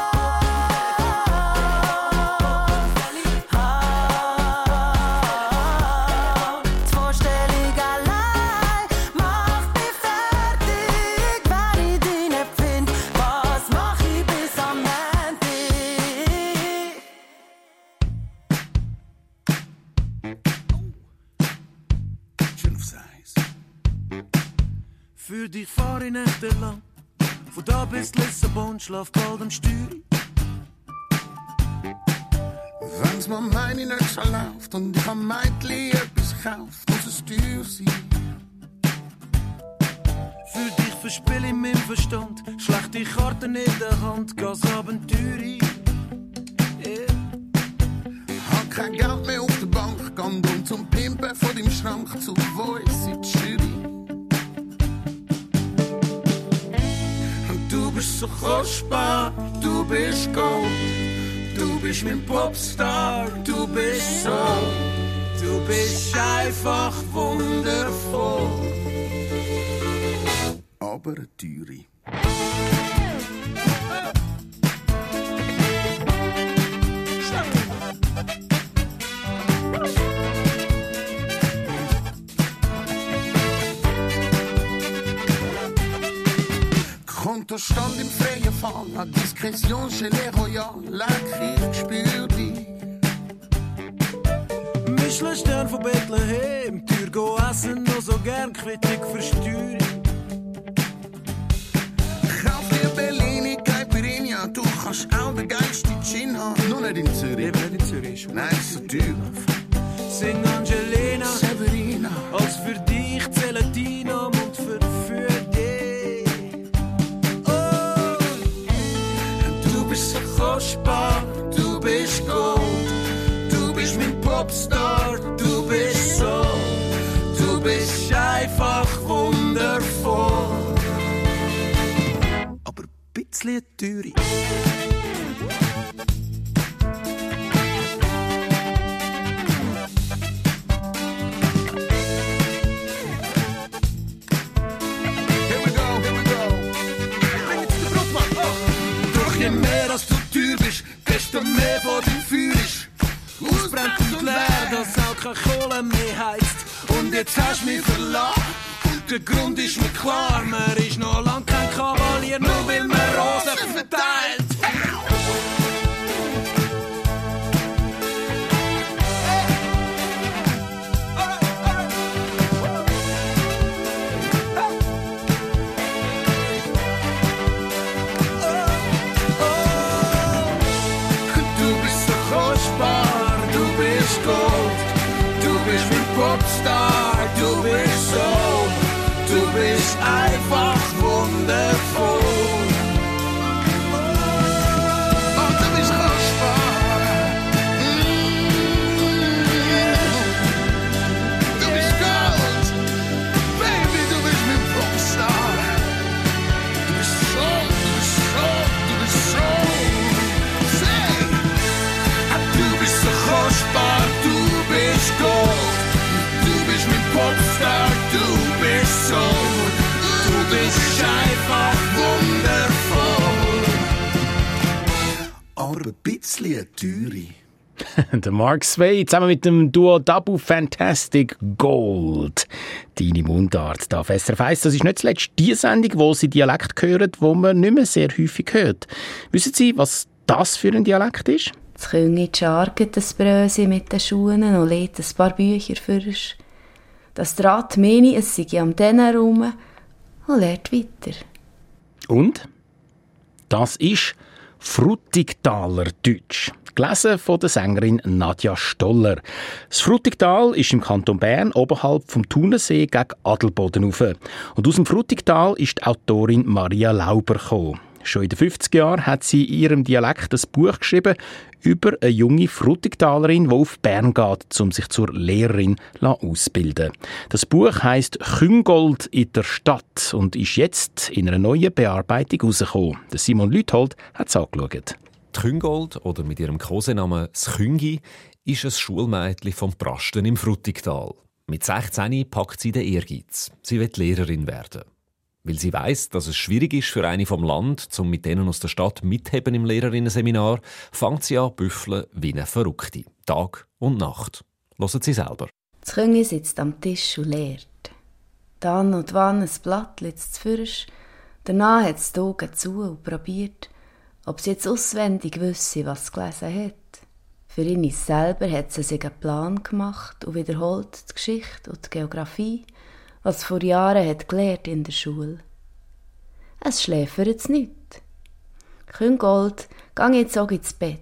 Für dich fahr ich nächtelang, von da bis Lissabon, schlaf bald am Steuer. Wenn's mir meine nicht so läuft und ich am Mädchen etwas kauft, muss es teuer sein. Für dich verspiel ich meinen Verstand, schlechte Karten in der Hand, Gasabenteuer. Yeah. Hab kein Geld mehr auf der Bank, gang drum zum Pimpen von deinem Schrank zu Voice in die Jury. Und du bist so kostbar, du bist Gold. Du bist mein Popstar, du bist so. Du bist einfach wundervoll. Aber eine teure. Kontostand im freien Fall, la Diskretion chez les Royals, la Krieg spür dich. Michelin-Stern von Bethlehem, Tür go essen, noch so gern Quittung für Steuer. Kauf dir Bellini, Caipirinha, du kannst auch den geilsten Gin haben. Nur nicht in Zürich. Eben nicht in Zürich. Nein, so teuer. Sing Angelina, Severina, als für dich zählen Dino und für dich. Oh, du bist so kostbar, du bist Gold. Du bist mein Popstar, du bist so. Du bist einfach wundervoll. Aber ein bisschen teuer. Je mehr als du teuer bist, desto mehr von deinem Feuer ist. Ausbrennt und leer, dass auch keine Kohle mehr heizt. Und jetzt hast du mich verlassen. Und der Grund ist mir klar, man ist noch lang kein Kavalier, nur weil man Rosen verteilt. Popstar, du bist so, du bist einfach wundervoll. Oh, du bist kostbar. Du bist Gold. Baby, du bist mein Popstar. Du bist so, du bist so, du bist so. Say, du bist so kostbar, du bist Gold. Popstar, du bist so, du bist einfach wundervoll. Aber ein bisschen teure. Der Mark Sway zusammen mit dem Duo Dabu Fantastic Gold. Deine Mundart darf SRF 1. Das ist nicht zuletzt die Sendung, wo Sie Dialekt hören, wo man nicht mehr sehr häufig hört. Wissen Sie, was das für ein Dialekt ist? Das Küngi scharget das Brösi mit den Schuhen und lädt ein paar Bücher für uns. Das Draht meine, es sei am Denner rum und lehrt weiter. Und? Das ist Frutigtaler Deutsch. Gelesen von der Sängerin Nadja Stoller. Das Frutigtal ist im Kanton Bern oberhalb vom Thunersee gegen Adelboden rauf. Und aus dem Frutigtal ist die Autorin Maria Lauber gekommen. Schon in den 50er Jahren hat sie in ihrem Dialekt ein Buch geschrieben über eine junge Frutigtalerin, die auf Bern geht, um sich zur Lehrerin auszubilden. Das Buch heisst «Küngold in der Stadt» und ist jetzt in einer neuen Bearbeitung herausgekommen. Simon Lüthold hat es angeschaut. Die Küngold, oder mit ihrem Kosenamen «Das Küngi», ist ein Schulmädchen vom Prasten im Frutigtal. Mit 16 packt sie den Ehrgeiz. Sie will Lehrerin werden. Weil sie weiss, dass es schwierig ist für eine vom Land, um mit denen aus der Stadt mitheben im Lehrerinnenseminar, fängt sie an büffeln wie eine Verrückte. Tag und Nacht. Hören Sie selber. Das Küngi sitzt am Tisch und lehrt. Dann und wann ein Blatt liegt zufürst. Danach hat sie die Augen zu und probiert, ob sie jetzt auswendig wüsste, was sie gelesen hat. Für ihn selber hat sie sich einen Plan gemacht und wiederholt die Geschichte und die Geografie was vor Jahren hat gelernt in der Schule. Es schläfert nicht. Küngold, gang jetzt auch ins Bett.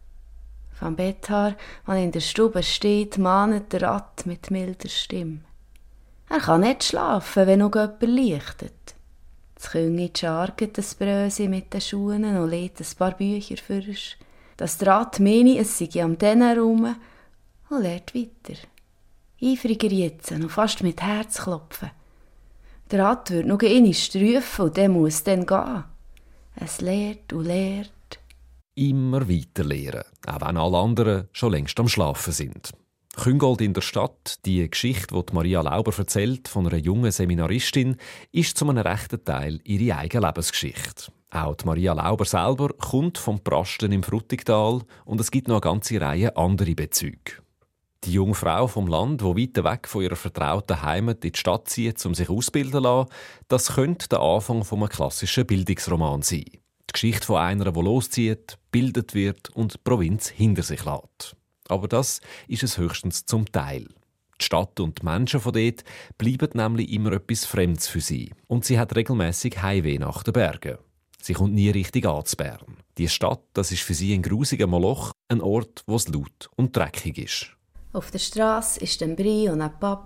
Vom Betthaar, das in der Stube steht, mahnet der Rat mit milder Stimme. Er kann nicht schlafen, wenn noch jemand lichtet. Das Küngi scharget das Brösi mit den Schuhen und legt ein paar Bücher fürsch, dass der Rat meine, es sei am den herum und lehrt weiter. Eifriger jetzt und fast mit Herzklopfen. Der Rat wird noch einmal rufen und der muss dann gehen. Es lehrt und lehrt. Immer weiter lehren, auch wenn alle anderen schon längst am Schlafen sind. Küngold in der Stadt, die Geschichte, die Maria Lauber erzählt, von einer jungen Seminaristin, ist zu einem rechten Teil ihre eigene Lebensgeschichte. Auch die Maria Lauber selber kommt vom Prasten im Frutigtal und es gibt noch eine ganze Reihe andere Bezüge. Die junge Frau vom Land, die weit weg von ihrer vertrauten Heimat in die Stadt zieht, um sich ausbilden zu lassen, das könnte der Anfang eines klassischen Bildungsromans sein. Die Geschichte von einer, die loszieht, bildet wird und die Provinz hinter sich lässt. Aber das ist es höchstens zum Teil. Die Stadt und die Menschen von dort bleiben nämlich immer etwas Fremdes für sie. Und sie hat regelmäßig Heimweh nach den Bergen. Sie kommt nie richtig an zu Bern. Die Stadt, das ist für sie ein grusiger Moloch, ein Ort, wo es laut und dreckig ist. Auf der Strasse war ein Brie und ein Papp,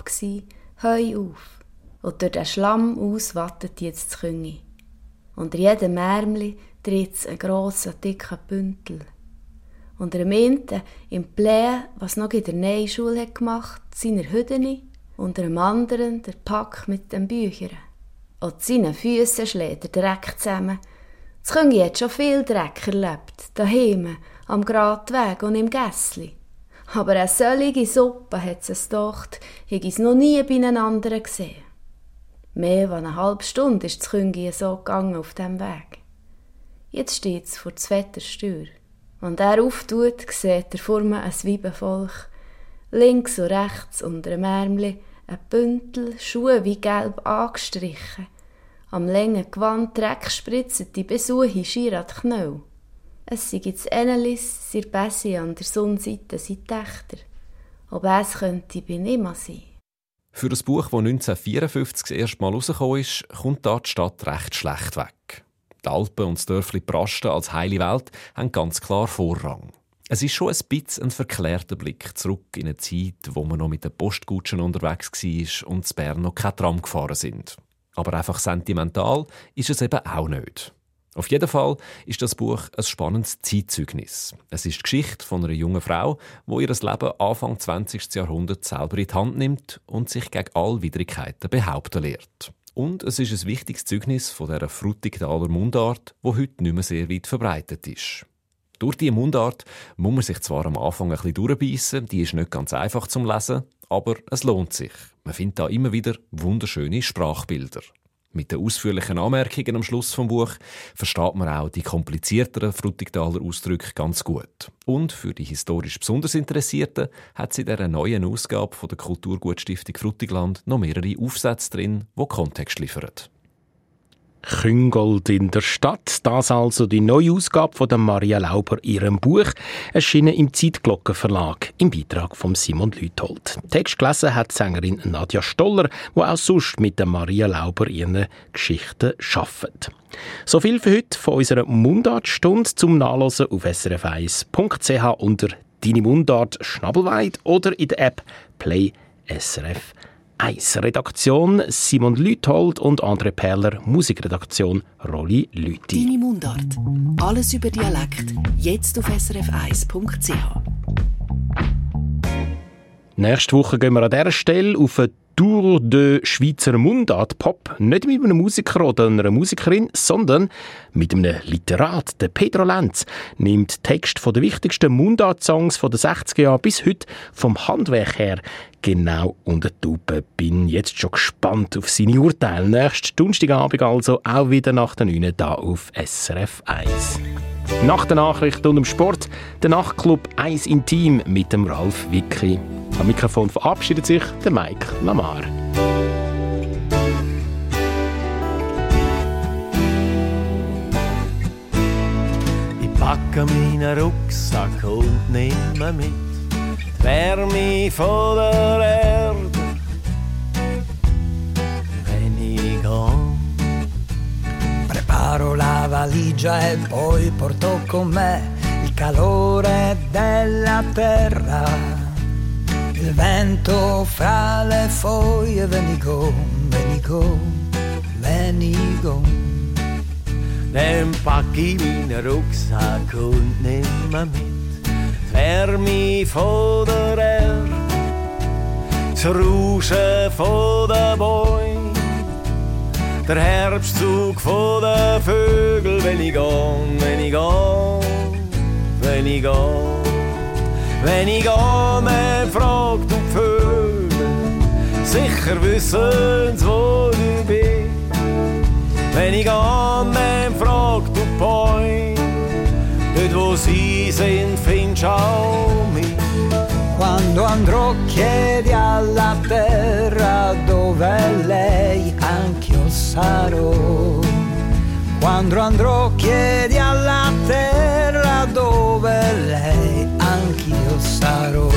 Heu auf. Und durch den Schlamm aus wattet jetzt das Küngi. Unter jedem Ärmli dreht es einen grossen, dicken Bündel. Unter dem einen im Plä, was noch in der Neischule hat gemacht, seiner Hüdeni, unter dem anderen der Pack mit den Büchern. Und seinen Füssen schlägt der Dreck zusammen. Das Küngi hat schon viel Dreck erlebt, daheim, am Gradweg und im Gässli. Aber eine solche Suppe hat es gedacht, habe es noch nie beieinander gesehen. Mehr als eine halbe Stunde ist das Küngi so gegangen auf diesem Weg. Jetzt steht es vor der Wetterstür. Wenn er auftut, sieht er vor mir ein Weibenvolk. Links und rechts unter dem Ärmli ein Bündel, Schuhe wie gelb angestrichen. Am langen Gewand Dreck spritzen die Besuche schier an die Knöll. Es sei das Ennelis, sein Bessi an der Sonnenseite, sein Tächter. Ob es könnte bei niemand sein. Für ein Buch, das 1954 das erste Mal rausgekommen ist, kommt da die Stadt recht schlecht weg. Die Alpen und das Dörfli Prasten als heile Welt haben ganz klar Vorrang. Es ist schon ein bisschen ein verklärter Blick zurück in eine Zeit, wo man noch mit den Postgutschen unterwegs war und in Bern noch keine Tram gefahren sind. Aber einfach sentimental ist es eben auch nicht. Auf jeden Fall ist das Buch ein spannendes Zeitzeugnis. Es ist die Geschichte von einer jungen Frau, die ihr Leben Anfang 20. Jahrhundert selber in die Hand nimmt und sich gegen alle Widrigkeiten behaupten lehrt. Und es ist ein wichtiges Zeugnis von dieser Frutigtaler Mundart, die heute nicht mehr sehr weit verbreitet ist. Durch diese Mundart muss man sich zwar am Anfang ein bisschen durchbeissen, die ist nicht ganz einfach zum Lesen, aber es lohnt sich. Man findet da immer wieder wunderschöne Sprachbilder. Mit den ausführlichen Anmerkungen am Schluss vom Buch versteht man auch die komplizierteren Frutigtaler Ausdrücke ganz gut. Und für die historisch besonders Interessierten hat sie in dieser neuen Ausgabe von der Kulturgutstiftung Frutigland noch mehrere Aufsätze drin, die Kontext liefern. Küngold in der Stadt, das also die neue Ausgabe von der Maria Lauber ihrem Buch, erschienen im Zeitglockenverlag im Beitrag von Simon Lüthold. Text gelesen hat die Sängerin Nadja Stoller, die auch sonst mit der Maria Lauber ihren Geschichten arbeitet. So viel für heute von unserer Mundartstunde zum Nachlesen auf srf1.ch unter «Deine Mundart Schnabelweit» oder in der App «Play SRF». Redaktion Simon Lüthold und André Perler, Musikredaktion Rolli Lüthi. Deine Mundart. Alles über Dialekt. Jetzt auf srf1.ch. Nächste Woche gehen wir an dieser Stelle auf eine Tour de Schweizer Mundart Pop. Nicht mit einem Musiker oder einer Musikerin, sondern mit einem Literat. Der Pedro Lenz nimmt Text von den wichtigsten Mundart-Songs von den 60er Jahren bis heute vom Handwerk her genau unter die Lupe. Bin jetzt schon gespannt auf seine Urteile. Nächsten Donnerstagabend also auch wieder nach der 9 hier auf SRF 1. Nach der Nachricht und dem Sport der Nachtclub 1 Intim mit dem Ralf Wicki. Am Mikrofon verabschiedet sich der Mike Lamar. Ich packe meinen Rucksack und nehme mit die Wärme von der Erde. Preparo la valigia e poi porto con me il calore della terra. Il vento fra le foglie, venigo, venigo, venigo. Dann pack ich meinen Rucksack und nimm ihn mit. Die Wärme von der Erde, das Rauschen von den Bäumen, der Herbstzug von den Vögeln, wenn ich gehe, wenn ich gehe, wenn ich gehe. Wenn ich gehe, dann fragt die Vögel, sicher wissen's, wo ich bin. Wenn ich gehe, dann fragt die Bäume, dort wo sie sind, findest du auch mich. Quando andrò chiedi alla terra dove lei anch'io sarò. Quando andrò chiedi alla terra dove lei anch'io sarò.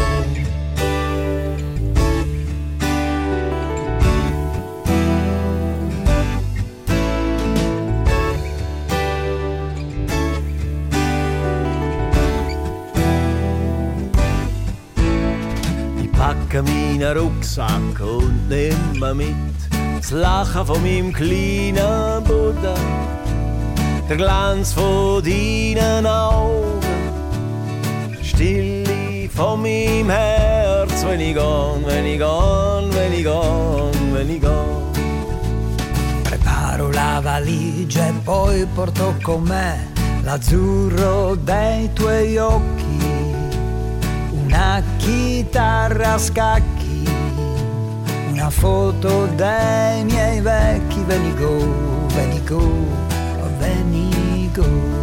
Packe meinen Rucksack und nimm mit das Lachen von meinem kleinen Buddha, der Glanz von deinen Augen, die Stille von meinem Herz, wenn ich gehe, wenn ich gehe, wenn ich gehe, wenn ich gehe. Preparo la valigia e poi porto con me l'azzurro dei tuoi occhi. Una chitarra a scacchi, una foto dei miei vecchi, venigo, venigo, venigo.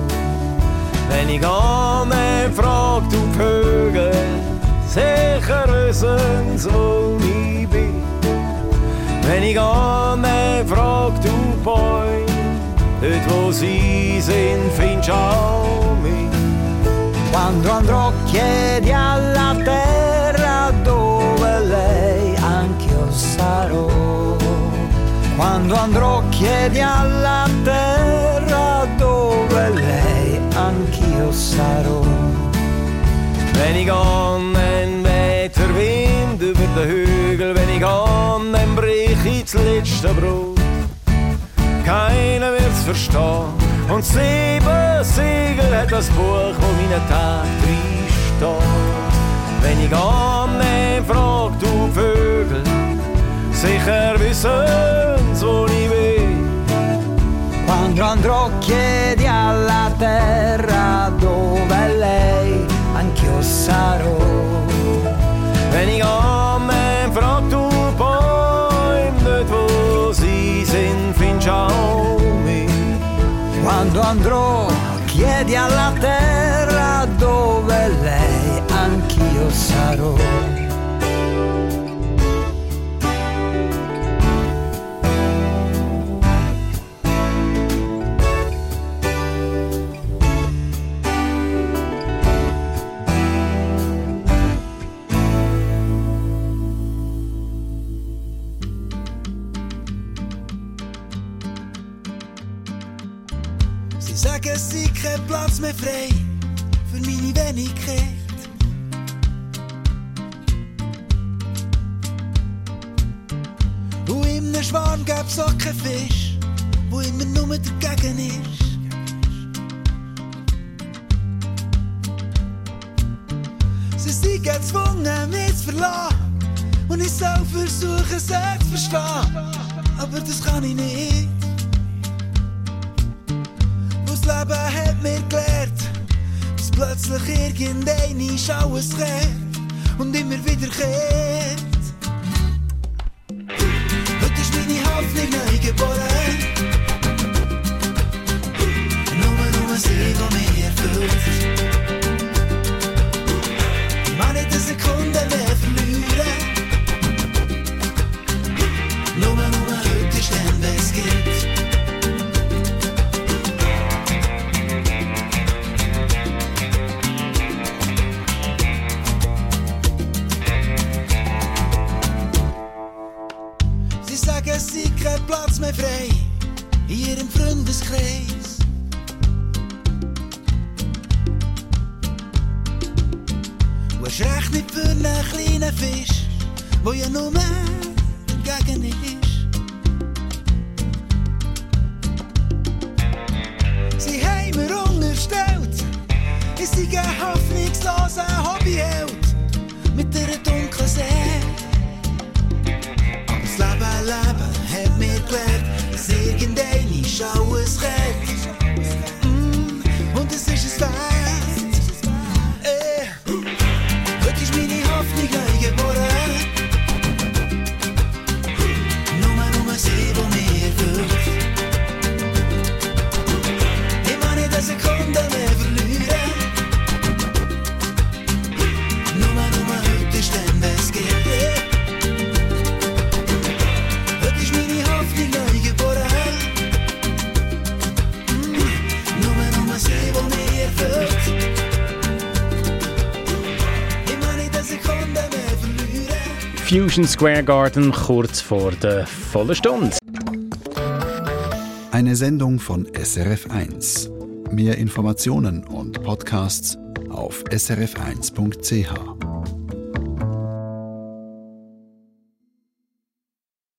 Venigo, me fragt du Vögel, sicher wissen's, wo ich bin. Venigo, me fragt du Bäume, dort wo sie sind, findest auch mich. Quando andrò chiedi alla terra dove lei anch'io sarò. Quando andrò chiedi alla terra dove lei anch'io sarò. Wenn ich gehe, dann weht der Wind über den Hügel. Wenn ich gehe, dann brich ich das letzte Brot. Keiner wird's verstehen. Und 7 Siegel hat das Buch, wo meine Tage drin steht. Wenn ich gehe, dann fragt du Vögel, sicher wissen's, wo ich bin. Quando andrò chiedi alla terra dove lei anch'io sarò. Wenn ich gehe, dann fragt du Bäume, dort wo sie sind, findest du auch mich. Quando andrò chiedi alla terra dove lei anch'io sarò. Sagen, es sei kein Platz mehr frei für meine Wenigkeit. Und in einem Schwarm gäb's auch keinen Fisch, wo immer nur dagegen ist. Sie sind gezwungen, mich zu verlassen, und ich soll versuchen, sie zu verstehen. Aber das kann ich nicht. Das Leben hat mir gelehrt, dass plötzlich irgendein alles kehrt und immer wieder kehrt. Heute ist meine Hoffnung neu geboren. Nur sie, die mich erfüllt. Ich mag nicht eine Sekunde mehr verlieren. Nur heute ist dann, wenn es gibt. Es sei kein Platz mehr frei in ihrem Freundeskreis. hast recht nicht für einen kleinen Fisch, wo ja nur dagegen ist. Sie haben mir unterstellt, ich sei ein hoffnungsloser Hobbyheld mit einer dunklen Seele. Aber das Leben hat mir gelernt, dass irgendein alles redet. Und es ist ein Fest. Heute ist meine Hoffnung neu geboren. Nur sie, die mir erfüllt. Ich mag nicht eine Sekunde mehr verlieren. Nur heute ist dann, was geht. Heute ist meine Hoffnung neu geboren. Nur sie, die mir erfüllt. Ich mag nicht eine Sekunde mehr verlieren. Fusion Square Garden kurz vor der vollen Stunde. Eine Sendung von SRF1. Mehr Informationen und Podcasts auf srf1.ch.